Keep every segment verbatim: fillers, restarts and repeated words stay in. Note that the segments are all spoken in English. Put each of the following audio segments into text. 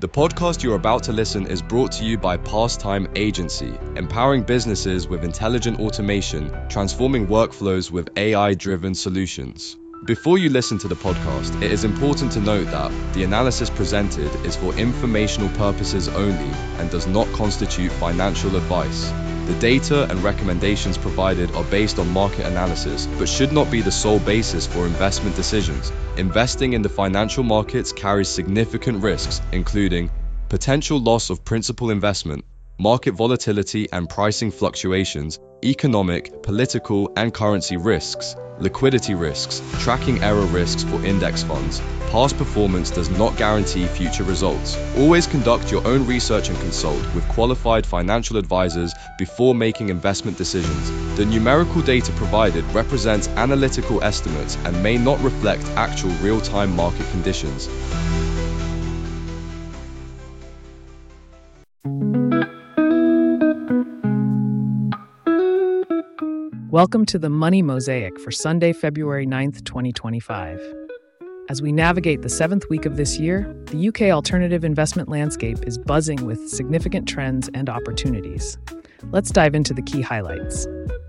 The podcast you're about to listen is brought to you by Pastime Agency, empowering businesses with intelligent automation, transforming workflows with A I-driven solutions. Before you listen to the podcast, it is important to note that the analysis presented is for informational purposes only and does not constitute financial advice. The data and recommendations provided are based on market analysis, but should not be the sole basis for investment decisions. Investing in the financial markets carries significant risks, including potential loss of principal investment, market volatility and pricing fluctuations, economic, political, and currency risks, liquidity risks, tracking error risks for index funds. Past performance does not guarantee future results. Always conduct your own research and consult with qualified financial advisors before making investment decisions. The numerical data provided represents analytical estimates and may not reflect actual real-time market conditions. Welcome to the Money Mosaic for Sunday, February ninth, twenty twenty-five. As we navigate the seventh week of this year, the U K alternative investment landscape is buzzing with significant trends and opportunities. Let's dive into the key highlights.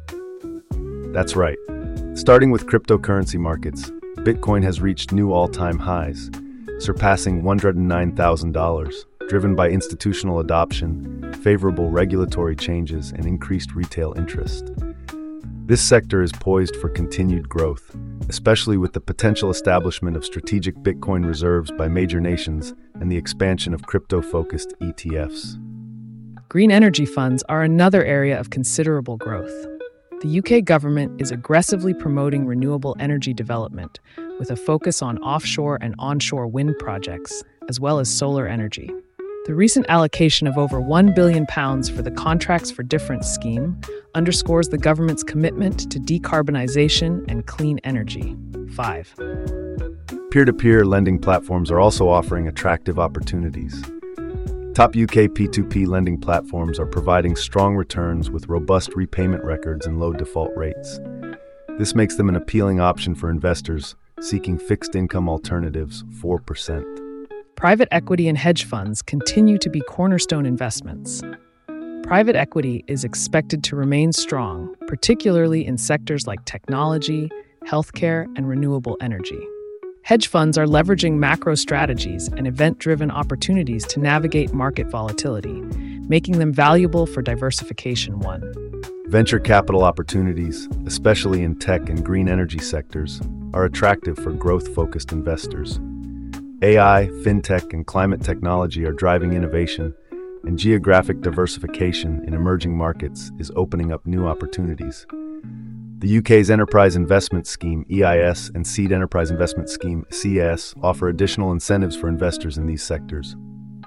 That's right. Starting with cryptocurrency markets, Bitcoin has reached new all-time highs, surpassing one hundred nine thousand dollars, driven by institutional adoption, favorable regulatory changes, and increased retail interest. This sector is poised for continued growth, especially with the potential establishment of strategic Bitcoin reserves by major nations and the expansion of crypto-focused E T Fs. Green energy funds are another area of considerable growth. The U K government is aggressively promoting renewable energy development, with a focus on offshore and onshore wind projects, as well as solar energy. The recent allocation of over one billion pounds for the Contracts for Difference scheme underscores the government's commitment to decarbonization and clean energy. five. Peer-to-peer lending platforms are also offering attractive opportunities. Top U K P two P lending platforms are providing strong returns with robust repayment records and low default rates. This makes them an appealing option for investors seeking fixed-income alternatives. four percent. Private equity and hedge funds continue to be cornerstone investments. Private equity is expected to remain strong, particularly in sectors like technology, healthcare, and renewable energy. Hedge funds are leveraging macro strategies and event-driven opportunities to navigate market volatility, making them valuable for diversification. one. Venture capital opportunities, especially in tech and green energy sectors, are attractive for growth-focused investors. A I, fintech, and climate technology are driving innovation, and geographic diversification in emerging markets is opening up new opportunities. The U K's Enterprise Investment Scheme, E I S, and Seed Enterprise Investment Scheme, C E S, offer additional incentives for investors in these sectors.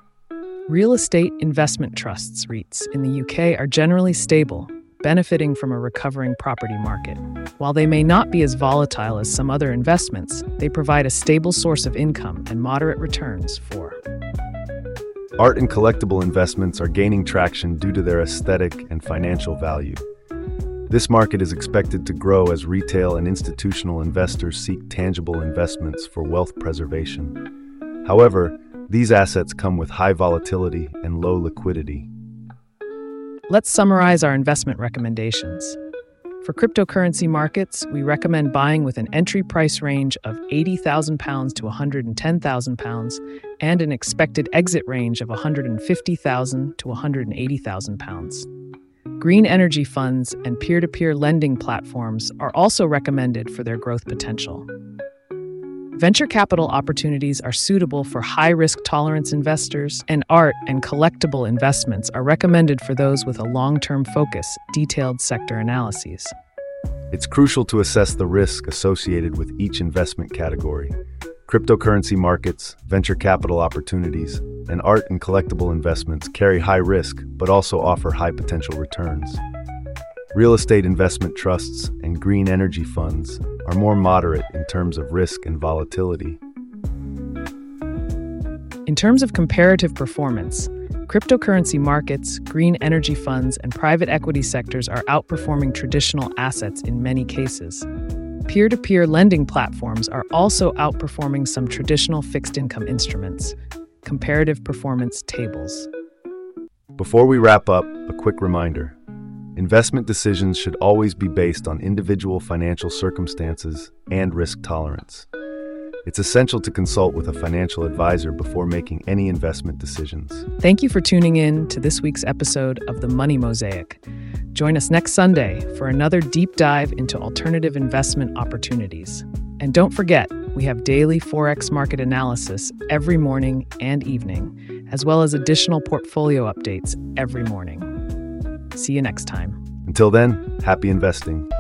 Real estate investment trusts, REITs, in the U K are generally stable, benefiting from a recovering property market. While they may not be as volatile as some other investments, they provide a stable source of income and moderate returns. four. Art and collectible investments are gaining traction due to their aesthetic and financial value. This market is expected to grow as retail and institutional investors seek tangible investments for wealth preservation. However, these assets come with high volatility and low liquidity. Let's summarize our investment recommendations. For cryptocurrency markets, we recommend buying with an entry price range of eighty thousand pounds to one hundred ten thousand pounds and an expected exit range of one hundred fifty thousand to one hundred eighty thousand pounds. Green energy funds and peer-to-peer lending platforms are also recommended for their growth potential. Venture capital opportunities are suitable for high-risk tolerance investors, and art and collectible investments are recommended for those with a long-term focus. Detailed sector analyses. It's crucial to assess the risk associated with each investment category. Cryptocurrency markets, venture capital opportunities, and art and collectible investments carry high risk but also offer high potential returns. Real estate investment trusts and green energy funds are more moderate in terms of risk and volatility. In terms of comparative performance, cryptocurrency markets, green energy funds, and private equity sectors are outperforming traditional assets in many cases. Peer-to-peer lending platforms are also outperforming some traditional fixed-income instruments. comparative performance tables. Before we wrap up, a quick reminder. Investment decisions should always be based on individual financial circumstances and risk tolerance. It's essential to consult with a financial advisor before making any investment decisions. Thank you for tuning in to this week's episode of The Money Mosaic. Join us next Sunday for another deep dive into alternative investment opportunities. And don't forget, we have daily Forex market analysis every morning and evening, as well as additional portfolio updates every morning. See you next time. Until then, happy investing.